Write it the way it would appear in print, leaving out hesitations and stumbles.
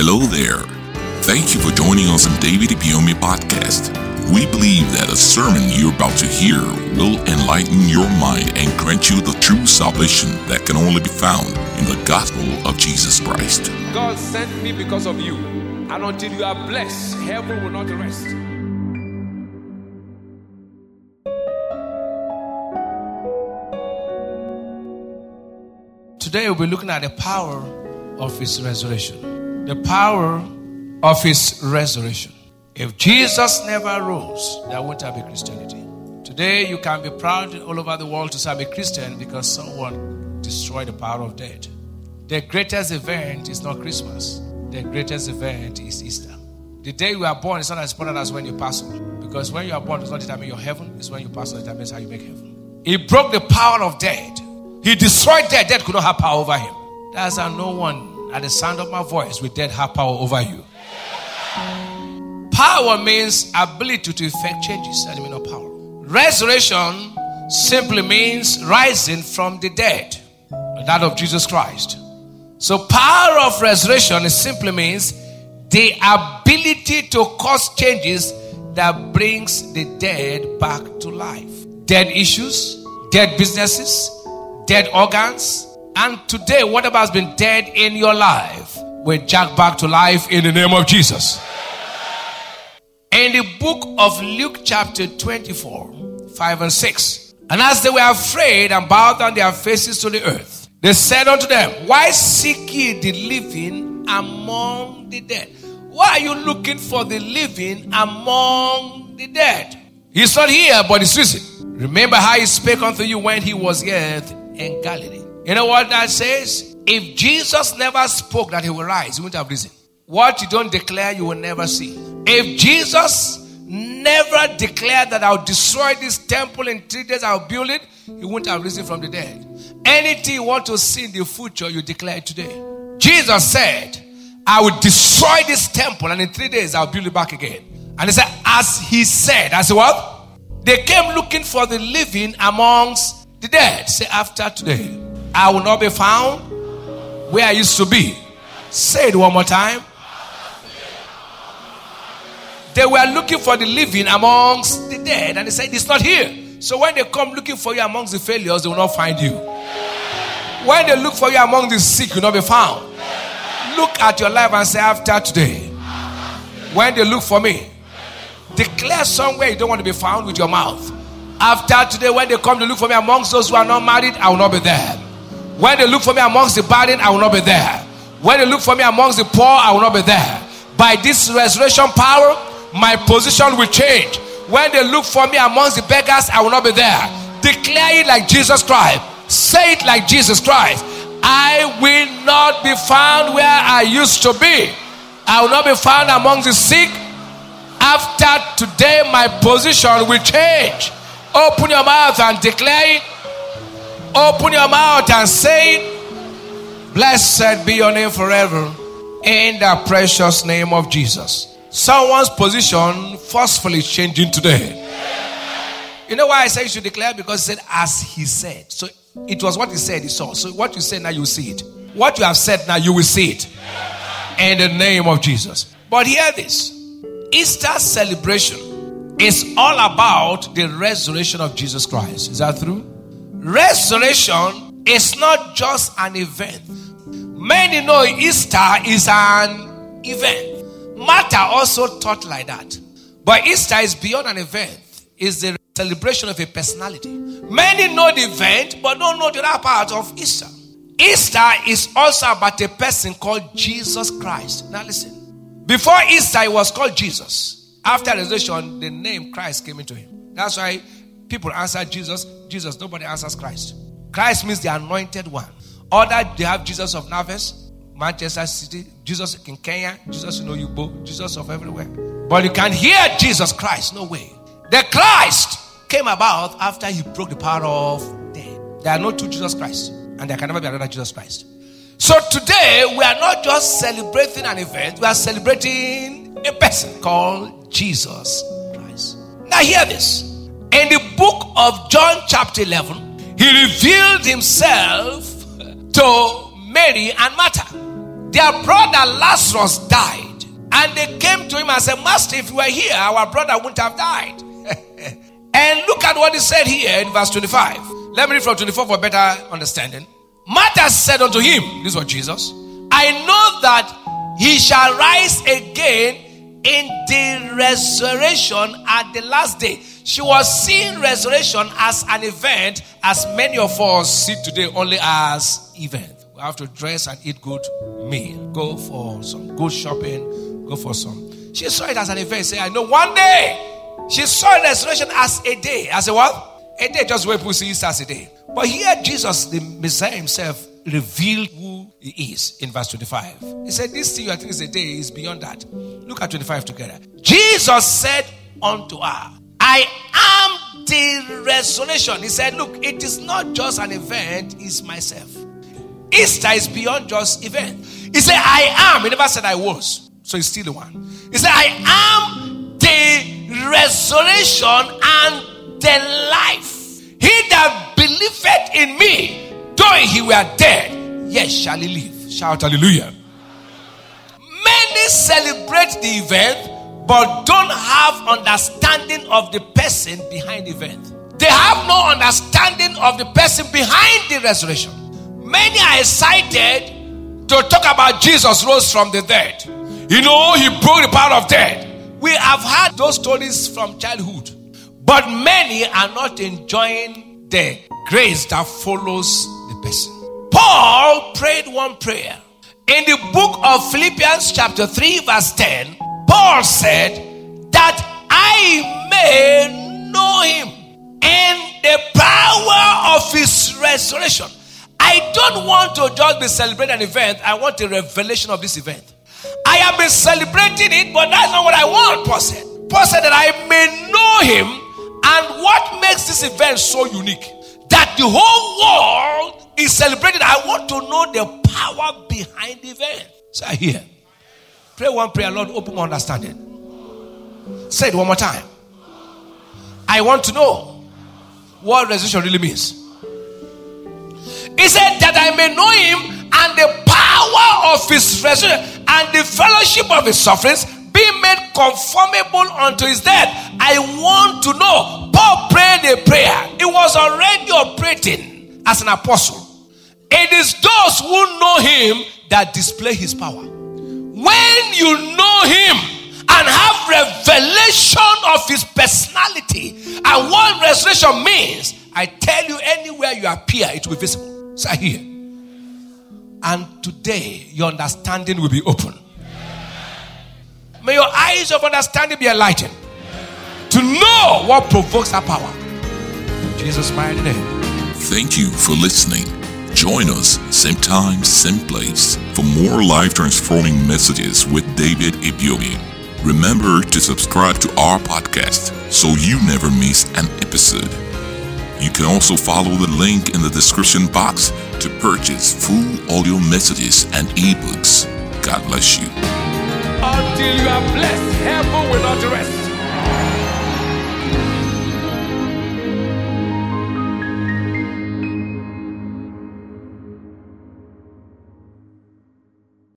Hello there. Thank you for joining us on David Ibiome Podcast. We believe that a sermon you're about to hear will enlighten your mind and grant you the true salvation that can only be found in the gospel of Jesus Christ. God sent me because of you, and until you are blessed, heaven will not rest. Today we'll be looking at the power of His resurrection. The power of His resurrection. If Jesus never rose, there wouldn't have been Christianity. Today you can be proud all over the world to say I'm a Christian because someone destroyed the power of death. The greatest event is not Christmas. The greatest event is Easter. The day you are born is not as important as when you pass on. Because when you are born does not determine your heaven. It's when you pass on that determines how you make heaven. He broke the power of death. He destroyed death. Death could not have power over him. That's how no one at the sound of my voice will death have power over you. Power means ability to effect changes. That means not power. Resurrection simply means rising from the dead. That of Jesus Christ. So power of resurrection simply means the ability to cause changes that brings the dead back to life. Dead issues, dead businesses, dead organs. And today, whatever has been dead in your life will jack back to life in the name of Jesus. In the book of Luke chapter 24, 5 and 6. And as they were afraid and bowed down their faces to the earth, they said unto them, why seek ye the living among the dead? Why are you looking for the living among the dead? He's not here, but he's risen. Remember how he spake unto you when he was yet in Galilee. You know what that says? If Jesus never spoke that he will rise, he wouldn't have risen. What you don't declare, you will never see. If Jesus never declared that I'll destroy this temple in 3 days, I'll build it, he wouldn't have risen from the dead. Anything you want to see in the future, you declare it today. Jesus said, I will destroy this temple and in 3 days I'll build it back again. And he said, as he said, I said what? They came looking for the living amongst the dead. Say, after today, I will not be found where I used to be. Say it one more time. They were looking for the living amongst the dead. And they said, it's not here. So when they come looking for you amongst the failures, they will not find you. When they look for you among the sick, you will not be found. Look at your life and say, after today. When they look for me, declare somewhere you don't want to be found with your mouth. After today, when they come to look for me amongst those who are not married, I will not be there. When they look for me amongst the barren, I will not be there. When they look for me amongst the poor, I will not be there. By this resurrection power, my position will change. When they look for me amongst the beggars, I will not be there. Declare it like Jesus Christ. Say it like Jesus Christ. I will not be found where I used to be. I will not be found among the sick. After today, my position will change. Open your mouth and declare it. Open your mouth and say it. Blessed be your name forever. In the precious name of Jesus. Someone's position forcefully changing today. You know why I say you should declare? Because he said, as he said. So it was what he said he saw. So what you say now, you see it. What you have said now, you will see it. In the name of Jesus. But hear this. Easter celebration is all about the resurrection of Jesus Christ. Is that true? Resurrection is not just an event. Many know Easter is an event. Martha also taught like that. But Easter is beyond an event. It's the celebration of a personality. Many know the event, but don't know the other part of Easter. Easter is also about a person called Jesus Christ. Now listen. Before Easter, he was called Jesus. After resurrection, the name Christ came into him. That's why people answer Jesus. Jesus, nobody answers Christ. Christ means the anointed one. Other, they have Jesus of Nazareth, Manchester City, Jesus in Kenya, Jesus in Oyubo, Jesus of everywhere. But you can hear Jesus Christ, no way. The Christ came about after he broke the power of death. There are no two Jesus Christ, and there can never be another Jesus Christ. So today, we are not just celebrating an event, we are celebrating a person called Jesus Christ. Now hear this. In the book of John chapter 11, he revealed himself to Mary and Martha. their brother Lazarus died. And they came to him and said, Master, if you were here, our brother wouldn't have died. And look at what he said here in verse 25. Let me read from 24 for better understanding. Martha said unto him, this was Jesus, I know that he shall rise again in the resurrection at the last day. She was seeing resurrection as an event, as many of us see today only as event. We have to dress and eat good meal, go for some good shopping, go for some. She saw it as an event. Say, I know one day. She saw resurrection as a day. As a what? A day, just where people see it as a day. But here Jesus, the Messiah himself, revealed who he is in verse 25. He said, this thing you think is a day is beyond that. Look at 25 together. Jesus said unto her, I am the resurrection. He said, look, it is not just an event, it's myself. Easter is beyond just event. He said, I am. He never said I was. So he's still the one. He said, I am the resurrection and the life. He that believeth in me, though he were dead, yet shall he live. Shout hallelujah. Many celebrate the event, but don't have understanding of the person behind the event. They have no understanding of the person behind the resurrection. Many are excited to talk about Jesus rose from the dead. You know, he broke the power of death. We have had those stories from childhood. But many are not enjoying the grace that follows the person. Paul prayed one prayer. In the book of Philippians chapter 3 verse 10, Paul said that I may know him and the power of his resurrection. I don't want to just be celebrating an event. I want a revelation of this event. I have been celebrating it, but that's not what I want, Paul said. Paul said that I may know him. And what makes this event so unique? That the whole world is celebrating. I want to know the power behind the event. So I hear. Pray one prayer, Lord, open my understanding. Say it one more time. I want to know what resurrection really means. He said that I may know him and the power of his resurrection and the fellowship of his sufferings, being made conformable unto his death. I want to know. Paul prayed a prayer. He was already operating as an apostle. It is those who know him that display his power. When you know him and have revelation of his personality and what resurrection means, I tell you, anywhere you appear, it will be visible. So I hear. And today, your understanding will be open. May your eyes of understanding be enlightened to know what provokes that power. In Jesus' mighty name. Thank you for listening. Join us same time, same place for more life-transforming messages with David Ibiyeomie. Remember to subscribe to our podcast so you never miss an episode. You can also follow the link in the description box to purchase full audio messages and ebooks. God bless you. Until you are blessed, heaven will